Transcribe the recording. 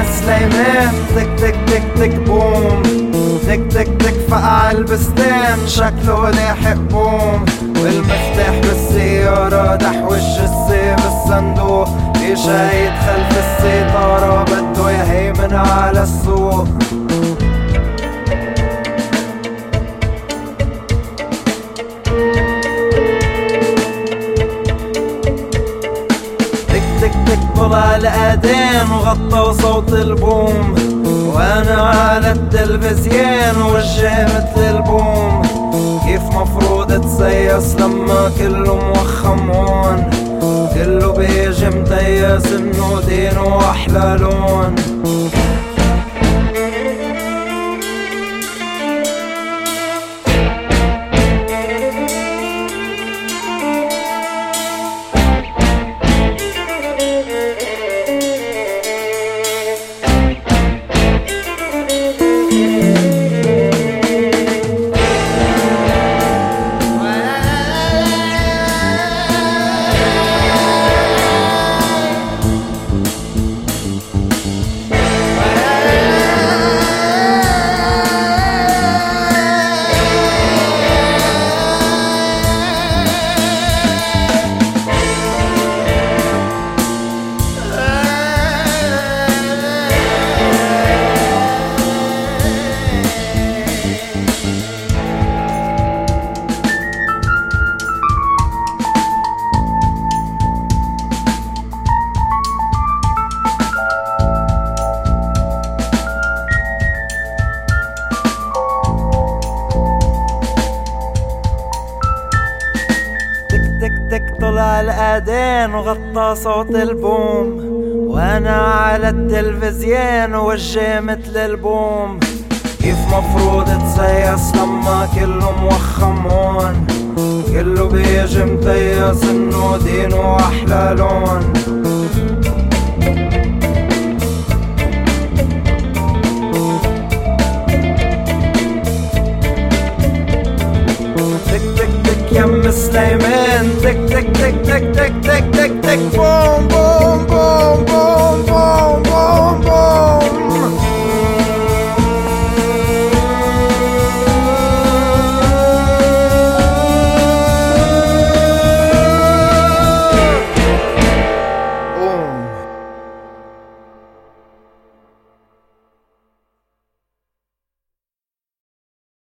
سليمان. تك تك تك تك بوم، تك تك تك فقع البستان شكله لاحق بوم. والمفتاح بالسيارة دحوش السي بالصندوق، في شايد خلف الستارة بده يهيمن على السوق. طلع الأذان وغطى صوت البوم، وانا على التلفزيون وجه مثل البوم. كيف مفروض تسيس لما كله موخم هون، كله بيجي متيس انه دينه احلى لون. طلع الأذان وغطى صوت البوم، وانا على التلفزيون وجه مثل البوم. كيف مفروض تسيس لما كله موخم هون، كله بيجي متيس انه دينه احلى لون. يم سليمان. تك تك تك تك تك تك تك تك بوم.